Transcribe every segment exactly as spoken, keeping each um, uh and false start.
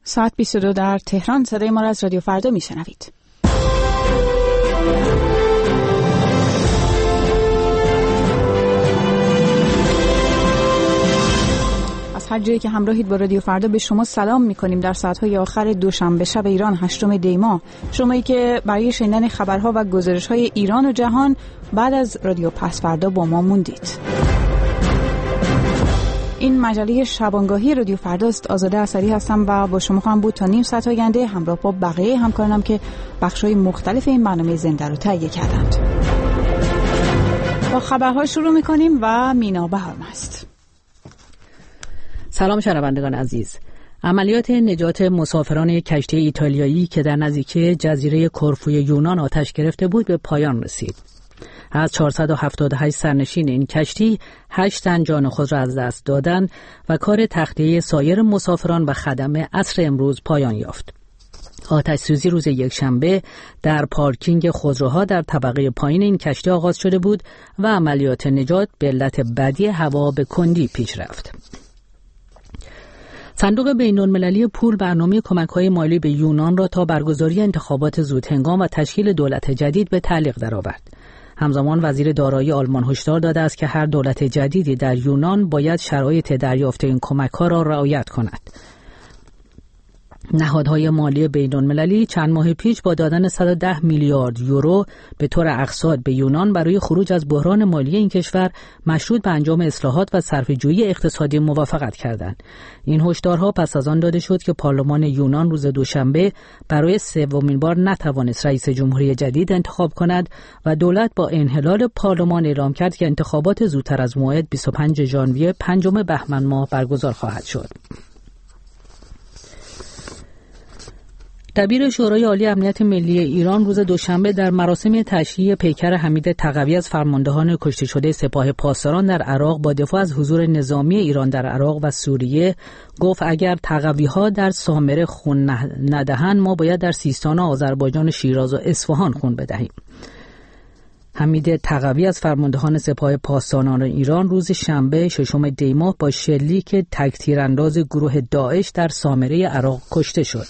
ساعت بیست و دو در تهران. صدای ما را از رادیو فردا میشنوید. از هر جایی که همراهید با رادیو فردا به شما سلام میکنیم در ساعت‌های آخر دوشنبه شب ایران هشتم دی ماه. شمایی که برای شنیدن خبرها و گزارش‌های ایران و جهان بعد از رادیو پس فردا با ما موندید. این مجله شبانگاهی رادیو فرداست. آزاده اثری هستم و با شما خواهم بود تا نیم ساعت آینده همراه با بقیه همکارانم که بخش‌های مختلف این برنامه زنده رو تهیه کردند. با خبرها شروع می‌کنیم و مینا بهارمست. سلام شنوندگان عزیز. عملیات نجات مسافران کشتی ایتالیایی که در نزدیکی جزیره کورفوی یونان آتش گرفته بود به پایان رسید. از چهارصد و هفتاد و هشت سرنشین این کشتی هشت تن جان خود را از دست دادند و کار تخلیه سایر مسافران و خدم عصر امروز پایان یافت. آتش سوزی روز یکشنبه در پارکینگ خودروها در طبقه پایین این کشتی آغاز شده بود و عملیات نجات به علت بدی هوا به کندی پیش رفت. صندوق بین‌المللی پول برنامه کمک‌های مالی به یونان را تا برگزاری انتخابات زودهنگام و تشکیل دولت جدید به تعلیق درآورد. همزمان وزیر دارایی آلمان هشدار داده است که هر دولت جدیدی در یونان باید شرایط دریافت این کمک‌ها را رعایت کند. نهادهای مالی بین‌المللی چند ماه پیش با دادن صد و ده میلیارد یورو به طور اقساط به یونان برای خروج از بحران مالی این کشور مشروط به انجام اصلاحات و صرفه‌جویی اقتصادی موافقت کردند. این هشدارها پس از آن داده شد که پارلمان یونان روز دوشنبه برای سومین بار نتوانست رئیس جمهوری جدید انتخاب کند و دولت با انحلال پارلمان اعلام کرد که انتخابات زودتر از موعد بیست و پنجم ژانویه پنجم بهمن ماه برگزار خواهد شد. دبیر شورای عالی امنیت ملی ایران روز دوشنبه در مراسم تشییع پیکر حمید تقوی از فرماندهان کشته شده سپاه پاسداران در عراق با دفاع از حضور نظامی ایران در عراق و سوریه گفت اگر تقوی‌ها در سامره خون ندهند ما باید در سیستان و آذربایجان، شیراز و اصفهان خون بدهیم. حمید تقوی از فرماندهان سپاه پاسداران ایران روز شنبه ششم دی ماه با شلیک تک‌تیرانداز گروه داعش در سامره عراق کشته شد.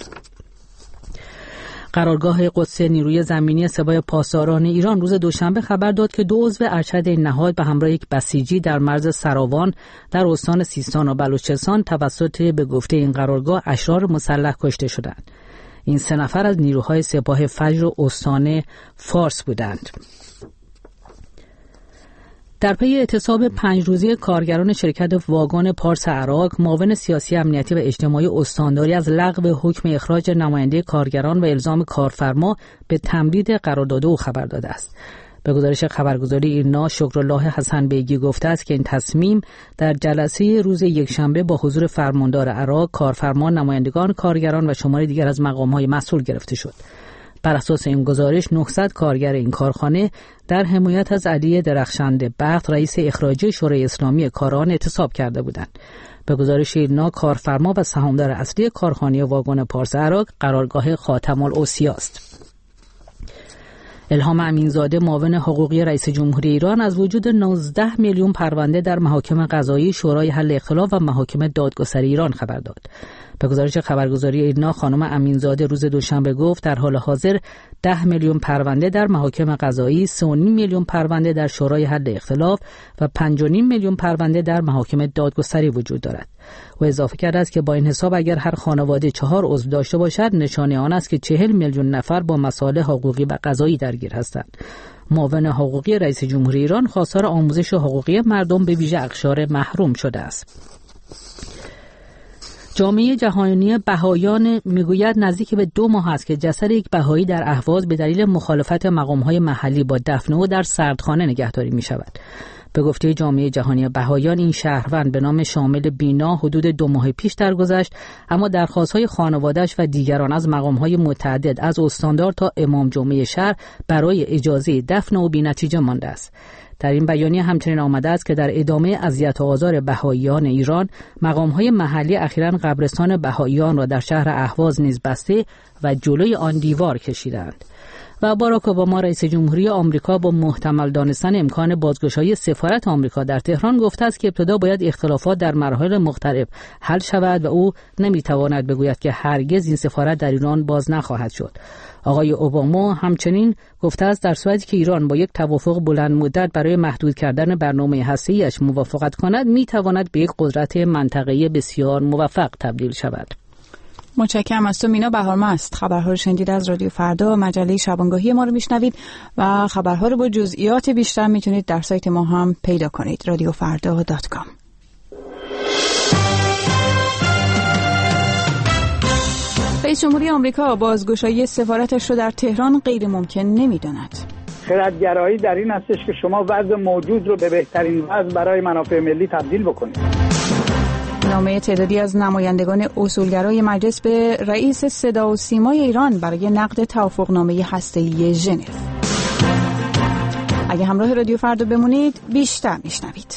قرارگاه قدس نیروی زمینی سپاه پاسداران ایران روز دوشنبه خبر داد که دو عضو ارشد این نهاد به همراه یک بسیجی در مرز سراوان در استان سیستان و بلوچستان توسط به گفته این قرارگاه اشرار مسلح کشته شدند. این سه نفر از نیروهای سپاه فجر و استان فارس بودند. در پی اعتصاب پنج روزه کارگران شرکت واگن پارس عراق، معاون سیاسی امنیتی و اجتماعی استانداری از لغو حکم اخراج نماینده کارگران و الزام کارفرما به تمدید قرارداد او خبر داده است. به گزارش خبرگزاری ایرنا، شکرالله حسن بیگی گفته است که این تصمیم در جلسه روز یکشنبه با حضور فرماندار عراق، کارفرما، نمایندگان کارگران و شماری دیگر از مقام‌های مسئول گرفته شد. بر اساس این گزارش نهصد کارگر این کارخانه در حمایت از علی درخشنده بخت رئیس اخراجی شورای اسلامی کاران اعتصاب کرده بودند. به گزارش ایرنا، کارفرما و سهامدار اصلی کارخانه واگن پارس عراق قرارگاه خاتم الاوصیا است. الهام امینزاده معاون حقوقی رئیس جمهوری ایران از وجود نوزده میلیون پرونده در محاکم قضایی شورای حل اختلاف و محاکم دادگستری ایران خبر داد. به گزارش خبرگزاری ایرنا، خانم امینزاده روز دوشنبه گفت در حال حاضر ده میلیون پرونده در محاکم قضایی، سه و نیم میلیون پرونده در شورای حل اختلاف و پنج و نیم میلیون پرونده در محاکم دادگستری وجود دارد. و اضافه کرده است که با این حساب اگر هر خانواده چهار عضو داشته باشد نشانه آن است که چهل میلیون نفر با مسائل حقوقی و قضایی درگیر هستند. معاون حقوقی رئیس جمهوری ایران خواستار آموزش حقوقی مردم به ویژه اقشار محروم شده است. جامعه جهانی بهائیان میگوید نزدیک به دو ماه است که جسد یک بهایی در اهواز به دلیل مخالفت مقام‌های محلی با دفن او در سردخانه نگهداری می‌شود. به گفته جامعه جهانی بهائیان این شهروند به نام شامل بینا حدود دو ماه پیش درگذشت، اما درخواست‌های خانواده‌اش و دیگران از مقام‌های متعدد از استاندار تا امام جمعه شهر برای اجازه دفن او بی‌نتیجه مانده است. در این بیانیه همچنین آمده است که در ادامه اذیت و آزار بهائیان ایران، مقام‌های محلی اخیراً قبرستان بهائیان را در شهر اهواز نیز بسته و جلوی آن دیوار کشیدند. و باراک اوباما رئیس جمهوری آمریکا با محتمل دانستن امکان بازگشایی سفارت آمریکا در تهران گفته است که ابتدا باید اختلافات در مراحل مختلف حل شود و او نمیتواند بگوید که هرگز این سفارت در ایران باز نخواهد شد. آقای اوباما همچنین گفته است در صورتی که ایران با یک توافق بلند مدت برای محدود کردن برنامه هسته‌ایش موافقت کند میتواند به یک قدرت منطقه‌ای بسیار موفق تبدیل شود. متشکرم از تو مینا بهارمست. خبرها رو شنیدید از رادیو فردا، مجله شبانگاهی ما رو میشنوید و خبرها رو با جزئیات بیشتر میتونید در سایت ما هم پیدا کنید رادیو فردا دات کام. رئیس جمهوری آمریکا بازگشایی سفارتش رو در تهران غیر ممکن نمی‌داند. خردگرایی در این هستش که شما وضع موجود رو به بهترین وضع برای منافع ملی تبدیل بکنید. نامه تعدادی از نمایندگان اصولگرای مجلس به رئیس صدا و سیمای ایران برای نقد توافقنامه هسته‌ای ژنو. اگه همراه رادیو فردا بمونید بیشتر میشنوید.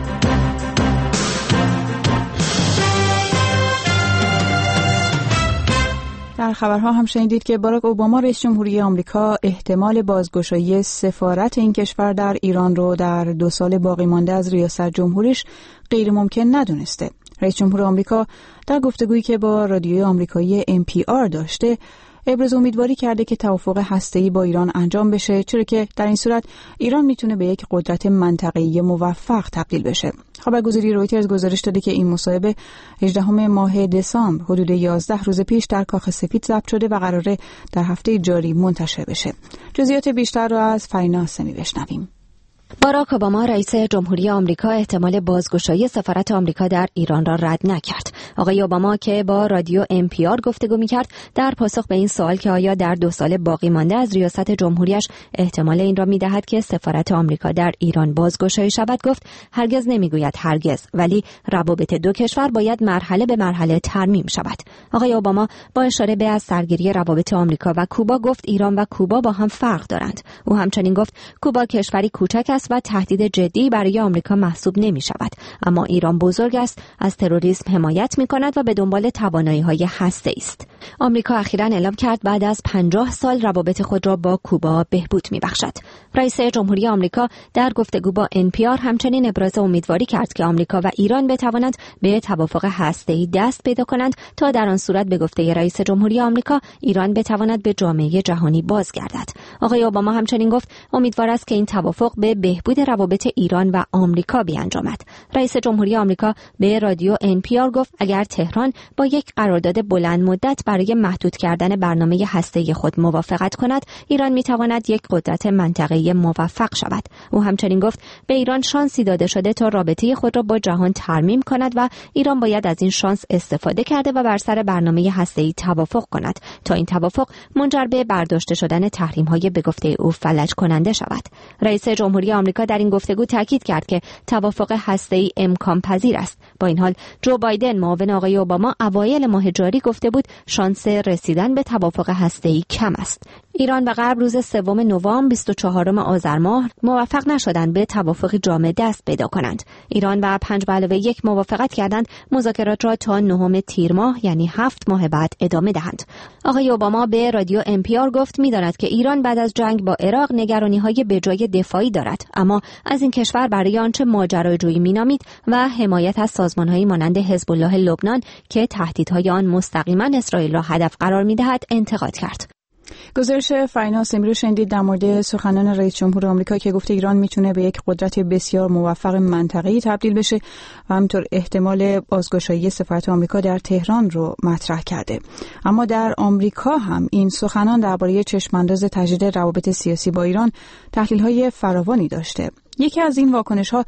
در خبرها هم شنیدید که باراک اوباما رئیس جمهوری آمریکا احتمال بازگشایی سفارت این کشور در ایران رو در دو سال باقی مانده از ریاست جمهوریش غیر ممکن ندونسته. رئیس جمهور آمریکا در گفتگویی که با رادیوی آمریکایی ام پی آر داشته ابراز امیدواری کرده که توافق هسته‌ای با ایران انجام بشه، چرا که در این صورت ایران میتونه به یک قدرت منطقه‌ای موفق تبدیل بشه. خبرگزاری رویترز گزارش داده که این مصاحبه هجدهم ماه دسامبر حدود یازده روز پیش در کاخ سفید ضبط شده و قراره در هفته جاری منتشر بشه. جزئیات بیشتر رو از فرینا حسینی بشنویم. باراک اوباما رئیس جمهوری آمریکا احتمال بازگشایی سفارت آمریکا در ایران را رد نکرد. آقای اوباما که با رادیو ام پی آر گفتگو می‌کرد در پاسخ به این سوال که آیا در دو سال باقی مانده از ریاست جمهوریش احتمال این را می‌دهد که سفارت آمریکا در ایران بازگشایی شود گفت هرگز نمی‌گوید هرگز، ولی روابط دو کشور باید مرحله به مرحله ترمیم شود. آقای اوباما با اشاره به از سرگیری روابط آمریکا و کوبا گفت ایران و کوبا با هم فرق دارند. او همچنین گفت کوبا کشوری کوچک است و تهدید جدی برای آمریکا محسوب نمی شود، اما ایران بزرگ است، از تروریسم حمایت می کند و به دنبال توانایی‌های هسته‌ای است. آمریکا اخیراً اعلام کرد بعد از پنجاه سال روابط خود را با کوبا بهبود می بخشد. رئیس جمهوری آمریکا در گفتگو با ان پی آر همچنین ابراز امیدواری کرد که آمریکا و ایران بتوانند به توافق هسته‌ای دست پیدا کنند تا در آن صورت به گفته رئیس جمهوری آمریکا ایران بتواند به جامعه جهانی بازگردد. آقای اوباما همچنین گفت امیدوار است که این توافق به بهبود روابط ایران و آمریکا بیانجامد. رئیس جمهوری آمریکا به رادیو ان پی آر گفت اگر تهران با یک قرارداد بلند مدت برای محدود کردن برنامه هسته‌ای خود موافقت کند، ایران میتواند یک قدرت منطقه‌ای موفق شود. او همچنین گفت به ایران شانسی داده شده تا رابطه خود را با جهان ترمیم کند و ایران باید از این شانس استفاده کرده و بر سر برنامه هسته‌ای توافق کند تا این توافق منجر به برداشته شدن تحریم‌های به گفته او فلج کننده شود. رئیس جمهوری آمریکا در این گفتگو تاکید کرد که توافق هسته‌ای امکان پذیر است. با این حال جو بایدن معاون آقای اوباما اوایل ماه جاری گفته بود شانس رسیدن به توافق هسته‌ای کم است. ایران و غرب روز سوم نوامبر بیست و چهارم آذر ماه موفق نشدند به توافق جامع دست پیدا کنند. ایران و پنج به علاوه یک موافقت کردند مذاکرات را تا نهم تیر ماه یعنی هفت ماه بعد ادامه دهند. آقای اوباما به رادیو ام پی آر گفت می‌داند که ایران بعد از جنگ با عراق نگرانی‌های بجای دفاعی دارد، اما از این کشور برای آنچه ماجراجویی مینامید و حمایت از سازمان‌هایی مانند حزب الله لبنان که تهدیدهای آن مستقیما اسرائیل را هدف قرار می‌دهد انتقاد کرد. گزارش فرینا حسینی رو شنیدید در مورد سخنان رئیس جمهور آمریکا که گفته ایران میتونه به یک قدرت بسیار موفق منطقه‌ای تبدیل بشه و همینطور احتمال بازگشایی سفارت آمریکا در تهران رو مطرح کرده. اما در آمریکا هم این سخنان درباره چشم‌انداز تجدید روابط سیاسی با ایران تحلیل‌های فراوانی داشته. یکی از این واکنش‌ها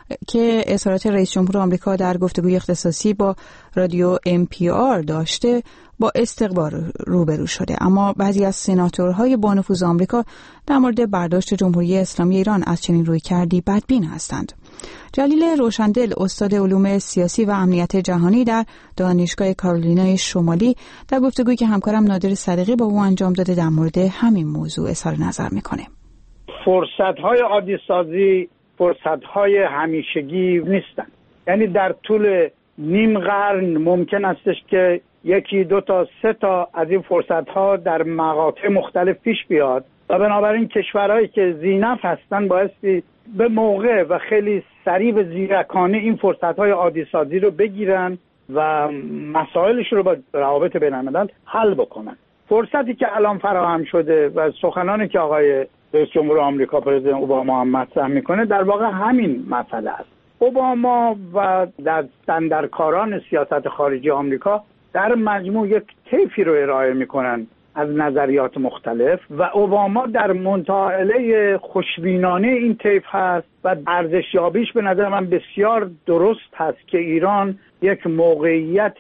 که اظهارات رئیس جمهور آمریکا در گفتگوی اختصاصی با رادیو ام پی آر داشته با استقبال روبرو شده، اما بعضی از سناتورهای با نفوذ آمریکا در مورد برداشت جمهوری اسلامی ایران از چنین رویکردی بدبین هستند. جلیل روشندل استاد علوم سیاسی و امنیت جهانی در دانشگاه کارولینای شمالی در گفتگویی که همکارم نادر صدیقی با او انجام داده در مورد همین موضوع اظهار نظر میکنه. فرصت‌های عادی سازی فرصت‌های همیشگی نیستند. یعنی در طول نیم قرن ممکن استش که یکی دو تا سه تا از این فرصت‌ها در مقاطع مختلف پیش بیاد و بنابراین کشورهایی که ذی‌نفع هستن بایستی به موقع و خیلی سریع و زیرکانه این فرصت‌های عادی سازی رو بگیرن و مسائلش رو با روابط بین‌الملل حل بکنن. فرصتی که الان فراهم شده و سخنانی که آقای رئیس جمهور آمریکا پرزیدنت اوباما هم مطرح میکنه در واقع همین مسئله است. اوباما و دستاندرکاران سیاست خارجی آمریکا در مجموع یک طیفی رو ارائه میکنن از نظریات مختلف و اوباما در منتهی خوشبینانه این طیف هست و ارزشیابیش به نظر من بسیار درست هست که ایران یک موقعیت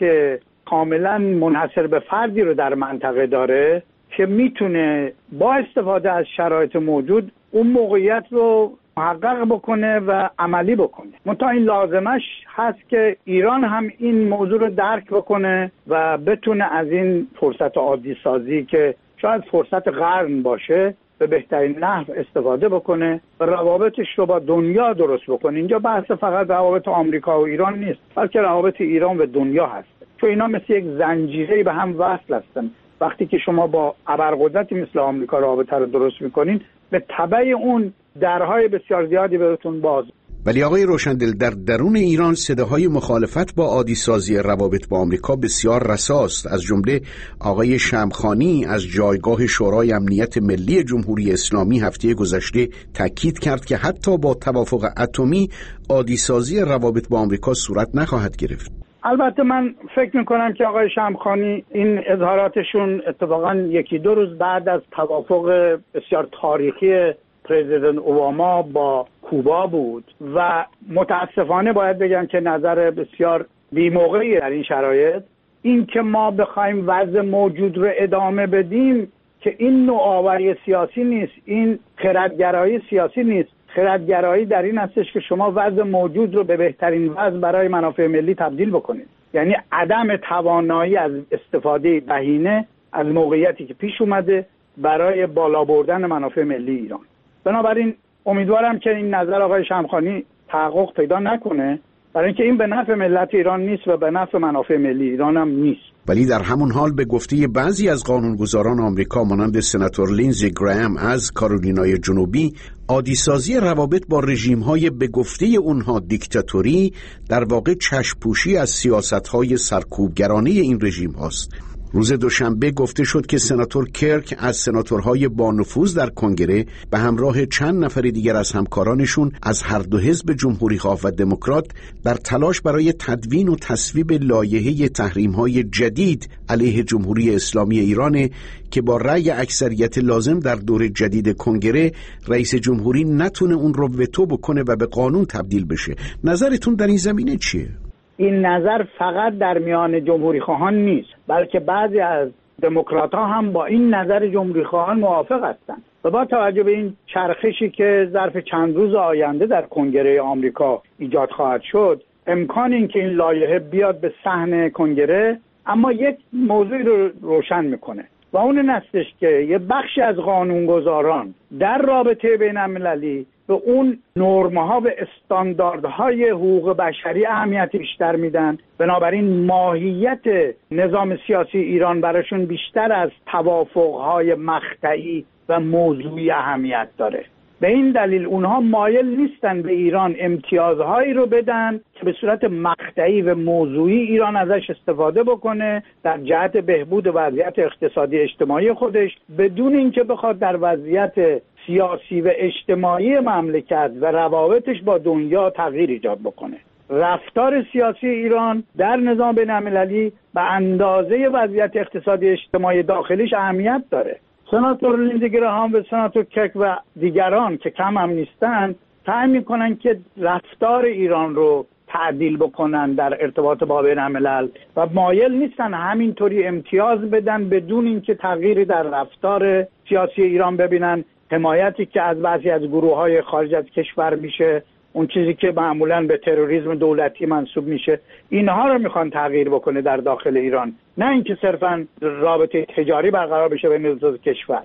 کاملا منحصر به فردی رو در منطقه داره که میتونه با استفاده از شرایط موجود اون موقعیت رو محقق بکنه و عملی بکنه. منتها این لازمش هست که ایران هم این موضوع رو درک بکنه و بتونه از این فرصت عادی سازی که شاید فرصت قرن باشه به بهترین نحو استفاده بکنه و روابطش رو با دنیا درست بکنه. اینجا بحث فقط روابط آمریکا و ایران نیست، بلکه روابط ایران و دنیا هست، چون اینا مثل یک زنجیره به هم وصل هستن. وقتی که شما با ابرقدرتی مثل آمریکا رابطه رو درست میکنین به تبع اون درهای بسیار زیادی بهتون باز. ولی آقای روشندل، در درون ایران صداهای مخالفت با عادی سازی روابط با آمریکا بسیار رساست. از جمله آقای شمخانی از جایگاه شورای امنیت ملی جمهوری اسلامی هفته گذشته تاکید کرد که حتی با توافق اتمی عادی سازی روابط با آمریکا صورت نخواهد گرفت. البته من فکر میکنم که آقای شمخانی این اظهاراتشون اتفاقا یکی دو روز بعد از توافق بسیار تاریخی پرزیدنت اوباما با کوبا بود و متاسفانه باید بگم که نظر بسیار بی‌موقعی در این شرایط این که ما بخوایم وضع موجود رو ادامه بدیم که این نوآوری سیاسی نیست، این خردگرایی سیاسی نیست. خردگرایی در این هستش که شما وضع موجود رو به بهترین وضع برای منافع ملی تبدیل بکنید، یعنی عدم توانایی از استفاده بهینه از موقعیتی که پیش اومده برای بالا بردن منافع ملی ایران. بنابراین امیدوارم که این نظر آقای شمخانی تحقق پیدا نکنه، برای اینکه این به نفع ملت ایران نیست و به نفع منافع ملی ایران هم نیست. ولی در همون حال به گفته بعضی از قانونگذاران آمریکا مانند سناتور لینزی گرام از کارولینای جنوبی، عادی‌سازی روابط با رژیم‌های به گفته اونها دیکتاتوری در واقع چشم‌پوشی از سیاست‌های سرکوبگرانه این رژیم هاست. روز دوشنبه گفته شد که سناتور کرک از سناتورهای با نفوذ در کنگره به همراه چند نفر دیگر از همکارانشون از هر دو حزب جمهوری‌خواه و دموکرات در تلاش برای تدوین و تصویب لایحه تحریم‌های جدید علیه جمهوری اسلامی ایران که با رأی اکثریت لازم در دور جدید کنگره رئیس جمهوری نتونه اون رو وتو بکنه و به قانون تبدیل بشه. نظرتون در این زمینه چیه؟ این نظر فقط در میان جمهوری خواهان نیست، بلکه بعضی از دموکرات ها هم با این نظر جمهوری خواهان موافق هستند و با توجه به این چرخشی که ظرف چند روز آینده در کنگره آمریکا ایجاد خواهد شد، امکان این که این لایحه بیاد به صحن کنگره اما یک موضوعی رو روشن میکنه و اون این هستش که یه بخشی از قانونگذاران در رابطه بین المللی به اون نرم‌ها و استانداردهای حقوق بشری اهمیت بیشتر میدن. بنابراین ماهیت نظام سیاسی ایران براشون بیشتر از توافقهای مقطعی و موضوعی اهمیت داره. به این دلیل اونها مایل نیستن به ایران امتیازهایی رو بدن که به صورت مقطعی و موضوعی ایران ازش استفاده بکنه در جهت بهبود وضعیت اقتصادی اجتماعی خودش، بدون اینکه بخواد در وضعیت سیاسی و اجتماعی مملکت و روابطش با دنیا تغییر ایجاد بکنه. رفتار سیاسی ایران در نظام بین‌المللی به اندازه وضعیت اقتصادی اجتماعی داخلیش اهمیت داره. سناتور لینزی گراهام و سناتور کرک و دیگران که کم هم نیستن سعی میکنن که رفتار ایران رو تعدیل بکنن در ارتباط با بین‌الملل و مایل نیستن همینطوری امتیاز بدن بدون اینکه تغییری در رفتار سیاسی ایران ببینن. حمایتی که از بعضی از گروه‌های خارج از کشور میشه، اون چیزی که معمولاً به تروریسم دولتی منسوب میشه، اینها رو میخوان تغییر بکنه در داخل ایران، نه اینکه صرفاً رابطه تجاری برقرار بشه بین دو کشور.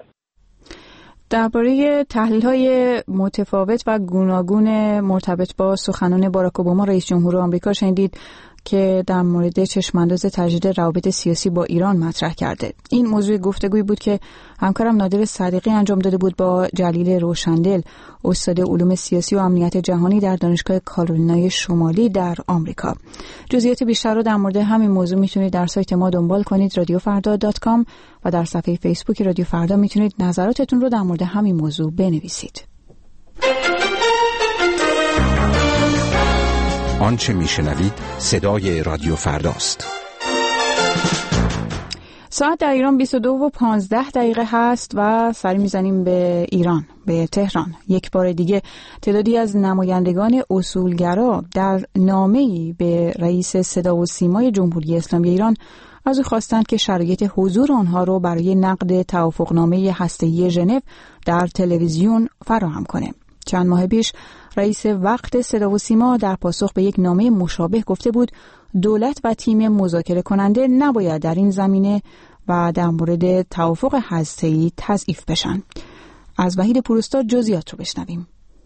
درباره تحلیل‌های متفاوت و گوناگون مرتبط با سخنان باراک اوباما رئیس جمهور آمریکا شنیدید که در مورد چشمانداز تجدید روابط سیاسی با ایران مطرح کرده. این موضوع گفتگویی بود که همکارم نادر صدیقی انجام داده بود با جلیل روشندل، استاد علوم سیاسی و امنیت جهانی در دانشگاه کارولینای شمالی در آمریکا. جزئیات بیشتر رو در مورد همین موضوع میتونید در سایت ما دنبال کنید رادیو فردا دات کام و در صفحه فیسبوک رادیو فردا میتونید نظراتتون رو در مورد همین موضوع بنویسید. آنچه میشنوید صدای رادیو فرداست. ساعت در ایران بیست و دو و پانزده دقیقه هست و سری میزنیم به ایران، به تهران. یک بار دیگه تعدادی از نمایندگان اصولگرا در نامه‌ای به رئیس صدا و سیمای جمهوری اسلامی ایران از او خواستند که شرایط حضور آنها رو برای نقد توافقنامه هسته‌ای ژنو در تلویزیون فراهم کنه. چند ماه پیش رئیس وقت صدا و سیما در پاسخ به یک نامه مشابه گفته بود دولت و تیم مذاکره کننده نباید در این زمینه و در مورد توافق هسته‌ای تضعیف بشن. از وحید پوروستاد جزئیات رو بشنویم.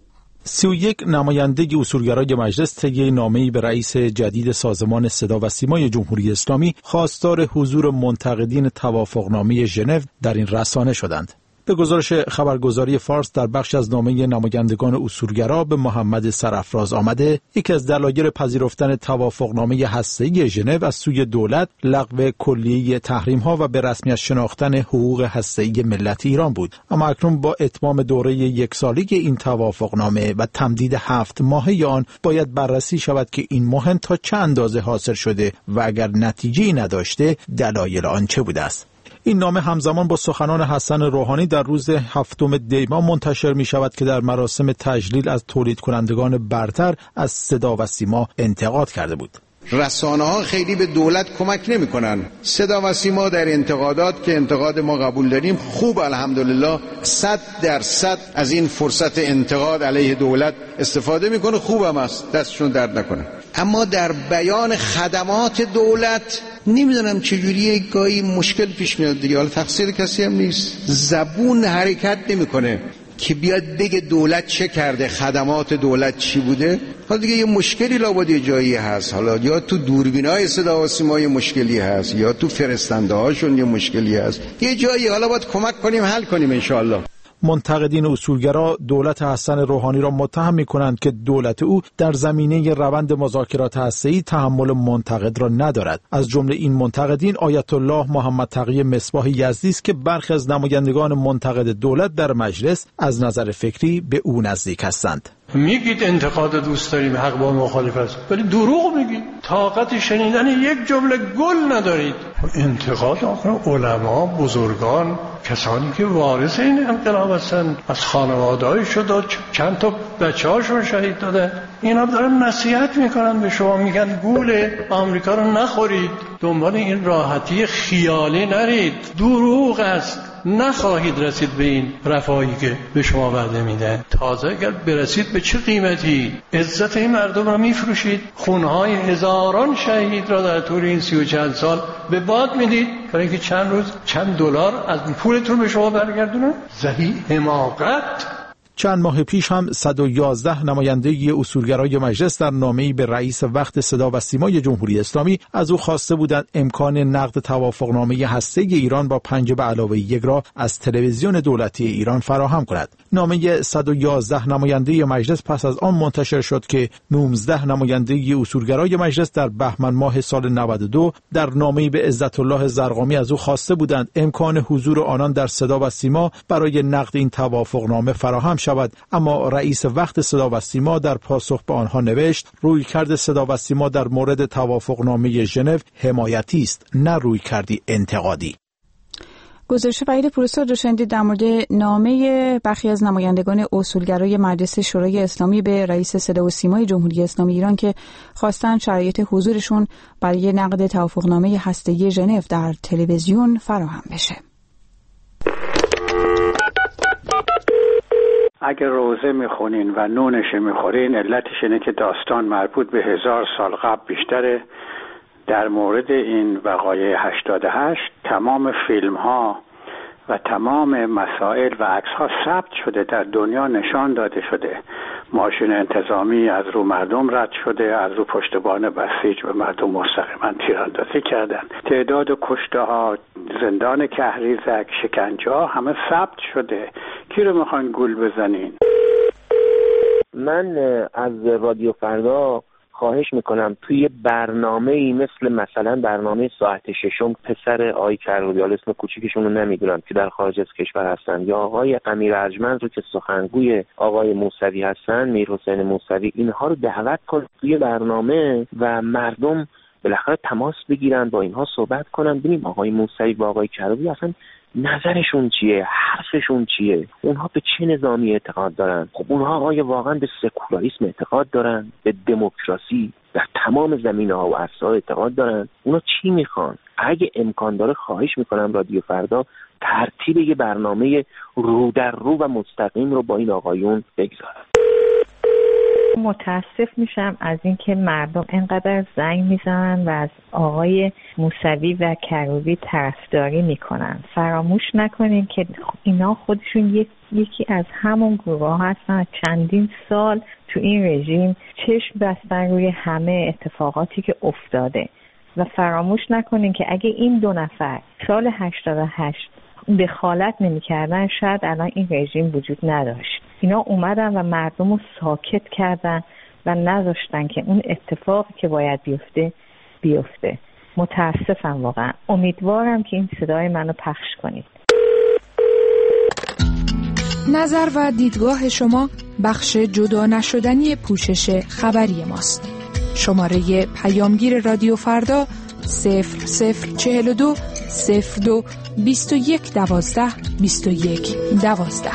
سی و یک نماینده اصولگرای مجلس طی نامه‌ای به رئیس جدید سازمان صدا و سیمای جمهوری اسلامی خواستار حضور منتقدین توافقنامه ژنو در این رسانه شدند. به گزارش خبرگزاری فارس در بخش از نامه نمایندگان اصولگرا به محمد سرافراز آمده، یکی از دلایل پذیرفتن توافقنامه هسته‌ای ژنو از سوی دولت لغو کلیه تحریم‌ها و به رسمیت شناختن حقوق هسته‌ای ملت ایران بود. اما اکنون با اتمام دوره یک ساله این توافقنامه و تمدید هفت ماهه آن باید بررسی شود که این مهم تا چه اندازه حاصل شده و اگر نتیجه‌ای نداشته دلایل آن چه بوده است. این نامه همزمان با سخنان حسن روحانی در روز هفتم دی ماه منتشر می شود که در مراسم تجلیل از تولید کنندگان برتر از صدا و سیما انتقاد کرده بود. رسانه ها خیلی به دولت کمک نمی کنن. صدا و سیما در انتقادات که انتقاد ما قبول داریم خوب الحمدلله صد درصد از این فرصت انتقاد علیه دولت استفاده میکنه، خوبم است، دستشون درد نکنه. اما در بیان خدمات دولت نمیدونم چجوریه گاهی مشکل پیش میاد دیگه. حالا تقصیر کسی هم نیست، زبون حرکت نمیکنه که بیاد بگه دولت چه کرده، خدمات دولت چی بوده. حالا دیگه یه مشکلی لابد یه جایی هست، حالا یا تو دوربینای صدا و سیما یه مشکلی هست یا تو فرستنده هاشون یه مشکلی هست، یه جایی حالا باید کمک کنیم حل کنیم انشاءالله. منتقدین اصولگرا دولت حسن روحانی را متهم می‌کنند که دولت او در زمینه روند مذاکرات هسته‌ای تحمل منتقد را ندارد. از جمله این منتقدین آیت الله محمد تقی مصباح یزدی است که برخی از نمایندگان منتقد دولت در مجلس از نظر فکری به او نزدیک هستند. میگید انتقاد دوست داریم، حق با مخالف است، ولی دروغ میگید. طاقت شنیدن یک جمله گل ندارید. انتقاد آخر علما، بزرگان، کسانی که وارث این انقلاب هستند، از خانواده‌های شده چند تا بچه‌هاشون شهید داده، اینا دارن نصیحت میکنن به شما، میگن گول آمریکا رو نخورید، دنبال این راحتی خیالی نرید، دروغ است، نخواهید رسید به این رفاهی که به شما وعده میدن. تازه اگر برسید به چه قیمتی عزت این مردم را میفروشید، خونهای هزاران شهید را در طول این سی و چند سال به باد میدید برای اینکه چند روز چند دلار از پولتون به شما برگردونن. ذلیل، حماقت. چند ماه پیش هم صد و یازده نماینده اصولگرای مجلس در نامه‌ای به رئیس وقت صدا و سیمای جمهوری اسلامی از او خواسته بودند امکان نقد توافقنامه هسته‌ای ایران با پنج به علاوه یک را از تلویزیون دولتی ایران فراهم کند. نامه صد و یازده نماینده مجلس پس از آن منتشر شد که نوزده نماینده اصولگرای مجلس در بهمن ماه سال نود و دو در نامه‌ای به عزت الله زرقامی از او خواسته بودند امکان حضور آنان در صدا و سیما برای نقد این توافقنامه فراهم شود، اما رئیس وقت صدا و سیما در پاسخ به آنها نوشت رویکرد صدا و سیما در مورد توافقنامه ژنو حمایتی است، نه رویکردی انتقادی. گزارش وحید پوروستاد رو شنیدید در مورد نامه برخی از نمایندگان اصولگرای مجلس شورای اسلامی به رئیس صدا و سیمای جمهوری اسلامی ایران که خواستن شرایط حضورشون برای نقد توافقنامه هسته‌ای ژنو در تلویزیون فراهم بشه. اگر روزه میخونین و نونش میخورین علتش اینه که داستان مربوط به هزار سال قبل بیشتره. در مورد این وقایع هشتاد و هشت تمام فیلم ها و تمام مسائل و عکس ها ثبت شده، در دنیا نشان داده شده. ماشین انتظامی از رو مردم رد شده، از رو پشتبان بسیج به مردم مستقیما تیراندازی کردن. تعداد کشته ها، زندان کهریزک، شکنجه ها همه ثبت شده. کی رو میخواین گول بزنین؟ من از رادیو فردا خواهش میکنم توی برنامه‌ای مثل مثلا برنامه ساعت ششم پسر آقای کرودیال، اسم کوچیکشون رو نمیدونم، که در خارج از کشور هستن، یا آقای امیر ارجمند رو که سخنگوی آقای موسوی هستن، میرحسین موسوی، اینها رو دعوت کن توی برنامه و مردم بالاخره تماس بگیرن، با اینها صحبت کنن، ببینیم آقای موسوی و آقای کرودی اصلا نظرشون چیه، حرفشون چیه، اونها به چه نظامی اعتقاد دارن. خب اونها آیا واقعا به سکولاریسم اعتقاد دارن، به دموکراسی در تمام زمینه‌ها و عرصه‌ها اعتقاد دارن؟ اونا چی میخوان؟ اگه امکان داره خواهش میکنم رادیو فردا ترتیب یه برنامه رو در رو و مستقیم رو با این آقایون بگذارن. متاسف میشم از اینکه مردم اینقدر زنگ میزنن و از آقای موسوی و کروبی طرفداری میکنن. فراموش نکنین که اینا خودشون یک یکی از همون گروه هستن. چندین سال تو این رژیم چشم بستن روی همه اتفاقاتی که افتاده و فراموش نکنین که اگه این دو نفر سال هشتاد و هشت دخالت نمی‌کردن شاید الان این رژیم وجود نداشت. اینا اومدن و مردم رو ساکت کردن و نذاشتن که اون اتفاقی که باید بیفته بیفته. متاسفم واقعا. امیدوارم که این صدای منو پخش کنید. نظر و دیدگاه شما بخش جدا نشدنی پوشش خبری ماست. شماره پیامگیر رادیو فردا صفر صفر چهل و دو صفر دو بیست و یک دوازده بیست و یک دوازده.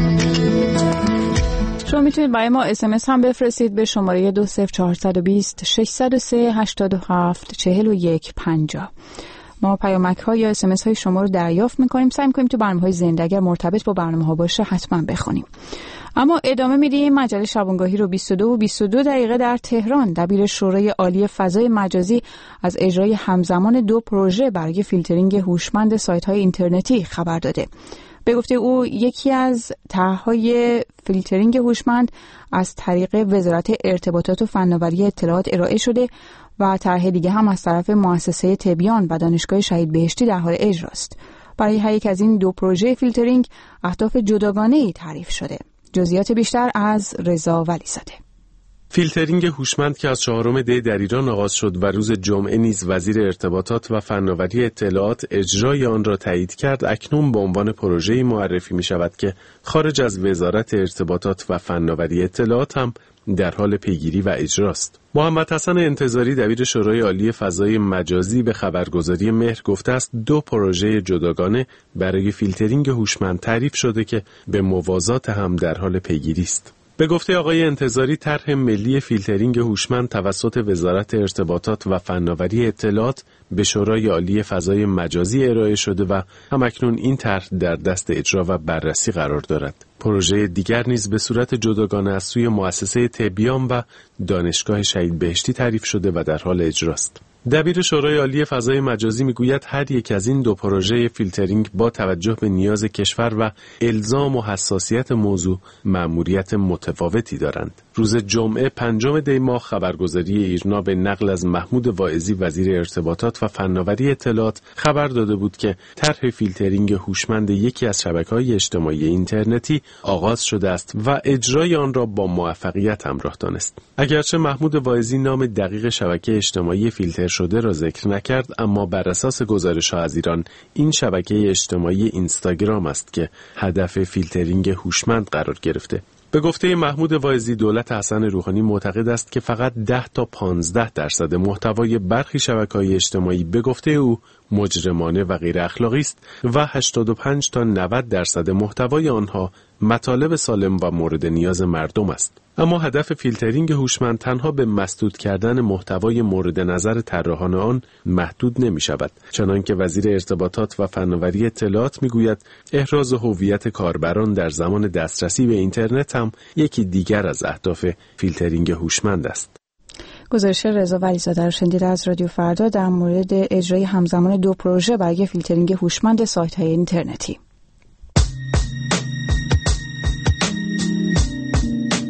شما میتونید برای ما اس ام اس هم بفرستید به شماره دو صفر چهارصد و بیست ششصد و سه هشتاد و هفت چهل و یک پنجاه. ما پیامک ها یا اس ام اس های شما رو دریافت میکنیم. سعی میکنیم تو برنامه های زنده اگر مرتبط با برنامه ها باشه حتما بخونیم. اما ادامه میدیم مجله شبانگاهی رو بیست و دو و بیست و دو دقیقه در تهران. دبیر شورای عالی فضای مجازی از اجرای همزمان دو پروژه برای فیلترینگ هوشمند سایت‌های اینترنتی خبر داده. به گفته او یکی از طرح‌های فیلترینگ هوشمند از طریق وزارت ارتباطات و فناوری اطلاعات ارائه شده و طرح دیگه هم از طرف مؤسسه تبیان و دانشگاه شهید بهشتی در حال اجراست. برای هر یک از این دو پروژه فیلترینگ اهداف جداگانه‌ای تعریف شده. جزئیات بیشتر از رضا ولیزاده. فیلترینگ هوشمند که از چهارم دی در ایران آغاز شد و روز جمعه نیز وزیر ارتباطات و فناوری اطلاعات اجرای آن را تایید کرد، اکنون به عنوان پروژه‌ای معرفی می شود که خارج از وزارت ارتباطات و فناوری اطلاعات هم در حال پیگیری و اجراست. محمد حسن انتظاری دبیر شورای عالی فضای مجازی به خبرگزاری مهر گفته است دو پروژه جداگانه برای فیلترینگ هوشمند تعریف شده که به موازات هم در حال پیگیری است. به گفته آقای انتظاری طرح ملی فیلترینگ هوشمند توسط وزارت ارتباطات و فناوری اطلاعات به شورای عالی فضای مجازی ارائه شده و همکنون این طرح در دست اجرا و بررسی قرار دارد. پروژه دیگر نیز به صورت جداگانه از سوی مؤسسه تبیان و دانشگاه شهید بهشتی تعریف شده و در حال اجراست. دبیر شورای عالی فضای مجازی میگوید هر یک از این دو پروژه فیلترینگ با توجه به نیاز کشور و الزام و حساسیت موضوع مأموریت متفاوتی دارند. روز جمعه پنجم دی ماه خبرگزاری ایرنا به نقل از محمود واعظی وزیر ارتباطات و فناوری اطلاعات خبر داده بود که طرح فیلترینگ هوشمند یکی از شبکه‌های اجتماعی اینترنتی آغاز شده است و اجرای آن را با موفقیت همراه دانست. اگرچه محمود واعظی نام دقیق شبکه اجتماعی فیلتر شده را ذکر نکرد، اما بر اساس گزارش‌ها از ایران این شبکه اجتماعی اینستاگرام است که هدف فیلترینگ هوشمند قرار گرفته. به گفته محمود واعظی دولت حسن روحانی معتقد است که فقط ده تا پانزده درصد محتوای برخی شبکه‌های اجتماعی به گفته او مجرمانه و غیر اخلاقی است و هشتاد و پنج تا نود درصد محتوای آنها مطالب سالم و مورد نیاز مردم است. اما هدف فیلترینگ هوشمند تنها به مسدود کردن محتوای مورد نظر طراحان آن محدود نمی شود، چنانکه وزیر ارتباطات و فناوری اطلاعات می گوید احراز هویت کاربران در زمان دسترسی به اینترنت هم یکی دیگر از اهداف فیلترینگ هوشمند است. گزارش رضا ولیزاده رو شنیدید از رادیو فردا در مورد اجرای همزمان دو پروژه برای فیلترینگ هوشمند سایت‌های اینترنتی.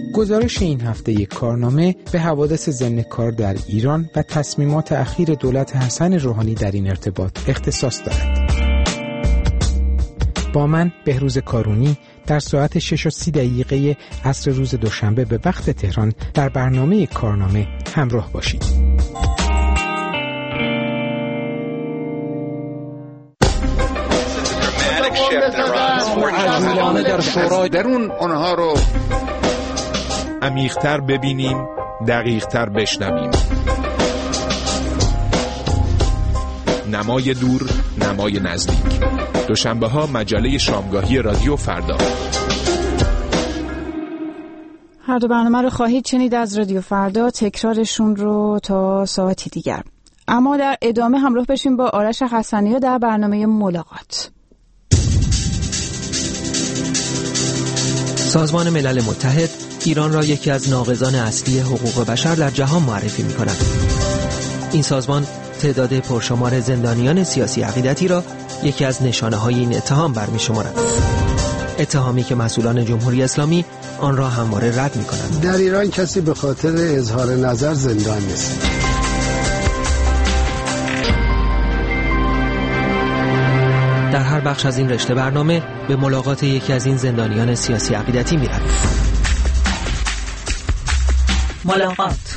گزارش این هفته یک کارنامه به حوادث ضمن کار در ایران و تصمیمات اخیر دولت حسن روحانی در این ارتباط اختصاص دارد. با من بهروز کارونی در ساعت شش و سی دقیقه عصر روز دوشنبه به وقت تهران در برنامه کارنامه همراه باشید. عجولانه در شورای درون اونها رو عمیق‌تر ببینیم، دقیق‌تر بشنویم. نمای دور، نمای نزدیک. دوشنبه ها مجله شامگاهی رادیو فردا. هر دو برنامه رو خواهید شنید از رادیو فردا، تکرارشون رو تا ساعتی دیگر. اما در ادامه همراه بشیم با آرش حسنی در برنامه ملاقات. سازمان ملل متحد ایران را یکی از ناقضان اصلی حقوق بشر در جهان معرفی می کند. این سازمان تعداد پرشمار زندانیان سیاسی عقیدتی را یکی از نشانه های این اتهام برمی شمارد. اتهامی که مسئولان جمهوری اسلامی آن را همواره رد می کنند. در ایران کسی به خاطر اظهار نظر زندان نیست. در هر بخش از این رشته برنامه به ملاقات یکی از این زندانیان سیاسی عقیدتی می رویم. ملاقات.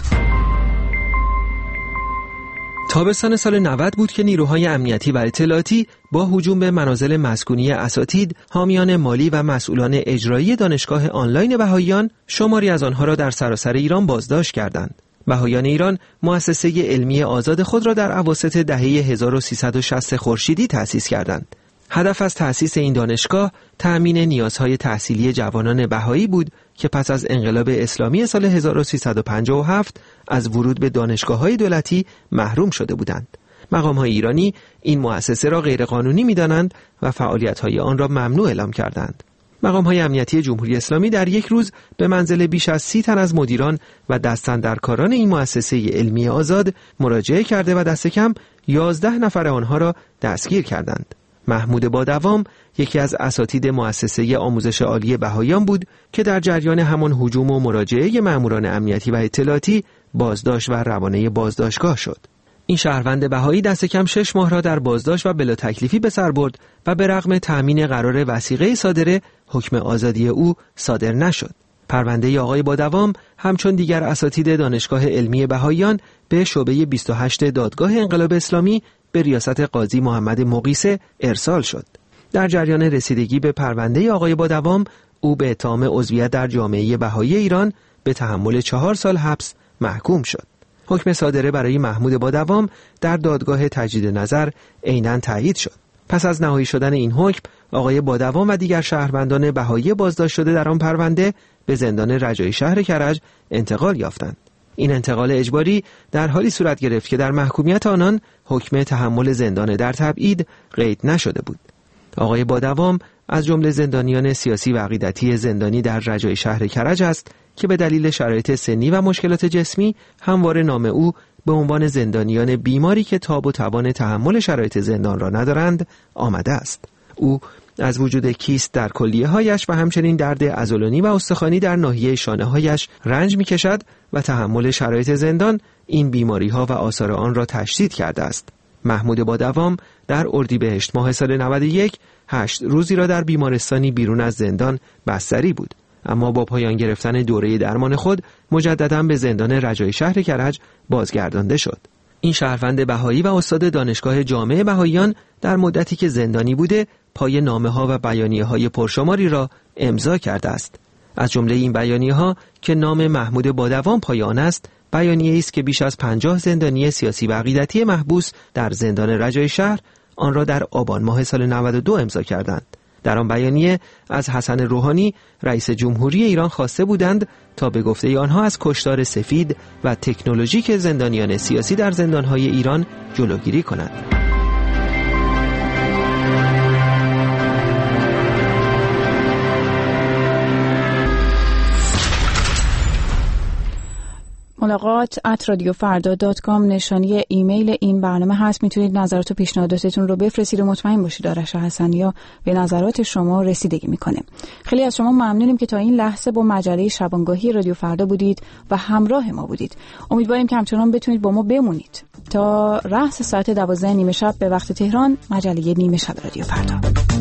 تابستان سال نود بود که نیروهای امنیتی و اطلاعاتی با هجوم به منازل مسکونی اساتید، حامیان مالی و مسئولان اجرایی دانشگاه آنلاین بهائیان شماری از آنها را در سراسر ایران بازداشت کردند. بهائیان ایران مؤسسه علمی آزاد خود را در اواسط دهه هزار و سیصد و شصت خورشیدی تأسیس کردند. هدف از تأسیس این دانشگاه تأمین نیازهای تحصیلی جوانان بهایی بود که پس از انقلاب اسلامی سال هزار و سیصد و پنجاه و هفت از ورود به دانشگاه‌های دولتی محروم شده بودند. مقام‌های ایرانی این مؤسسه را غیرقانونی می‌دانند و فعالیت‌های آن را ممنوع اعلام کردند. مقام‌های امنیتی جمهوری اسلامی در یک روز به منزل بیش از سی تن از مدیران و دستاندرکاران این مؤسسه علمی آزاد مراجعه کرده و دست کم یازده نفر آنها را دستگیر کردند. محمود بادوام یکی از اساتید مؤسسه آموزش عالی بهائیان بود که در جریان همان هجوم و مراجعه مأموران امنیتی و اطلاعاتی بازداشت و روانه بازداشتگاه شد. این شهروند بهایی دست کم شش ماه را در بازداشت و بلا تکلیفی به سر برد و به رغم تأمین قرار وثیقه صادره حکم آزادی او صادر نشد. پرونده آقای بادوام همچون دیگر اساتید دانشگاه علمی بهائیان به شعبه بیست و هشت دادگاه انقلاب اسلامی به ریاست قاضی محمد مقیسه ارسال شد. در جریان رسیدگی به پرونده آقای بادوام او به اتهام عضویت در جامعه بهایی ایران به تحمل چهار سال حبس محکوم شد. حکم صادره برای محمود بادوام در دادگاه تجدید نظر عیناً تایید شد. پس از نهایی شدن این حکم آقای بادوام و دیگر شهروندان بهایی بازداشت شده در آن پرونده به زندان رجایی شهر کرج انتقال یافتند. این انتقال اجباری در حالی صورت گرفت که در محکومیت آنان حکم تحمل زندان در تبعید قید نشده بود. آقای بادوام از جمله زندانیان سیاسی و عقیدتی زندانی در رجایی شهر کرج است که به دلیل شرایط سنی و مشکلات جسمی همواره نام او به عنوان زندانیان بیماری که تاب و توان تحمل شرایط زندان را ندارند آمده است. او از وجود کیست در کلیه هایش و همچنین درد عضلانی و استخوانی در ناحیه شانه هایش رنج می کشد و تحمل شرایط زندان این بیماری ها و آثار آن را تشدید کرده است. محمود بادوام در اردیبهشت ماه سال نود و یک هشت روزی را در بیمارستانی بیرون از زندان بستری بود، اما با پایان گرفتن دوره درمان خود مجددا به زندان رجایی شهر کرج بازگردانده شد. این شهروند بهایی و استاد دانشگاه جامعه بهائیان در مدتی که زندانی بوده پای نامه ها و بیانیه های پرشماری را امضا کرده است. از جمله این بیانیه ها که نام محمود بادوام پای آن است، بیانیه است که بیش از پنجاه زندانی سیاسی و عقیدتی محبوس در زندان رجایی شهر آن را در آبان ماه سال نود و دو امضا کردند. در آن بیانیه از حسن روحانی رئیس جمهوری ایران خواسته بودند تا به گفته آنها از کشتار سفید و تکنولوژیک زندانیان سیاسی در زندانهای ایران جلوگیری کنند. ملاقات ات رادیو فردا دات کام نشانی ایمیل این برنامه هست. میتونید نظرات و پیشنهاداتتون رو بفرستید و مطمئن باشید آرش حسنی‌ها به نظرات شما رسیدگی میکنه. خیلی از شما ممنونیم که تا این لحظه با مجله شبانگاهی رادیو فردا بودید و همراه ما بودید. امیدواریم که همچنان بتونید با ما بمونید تا رأس ساعت دوازده نیمه شب به وقت تهران. مجله نیمه شب رادیو فردا.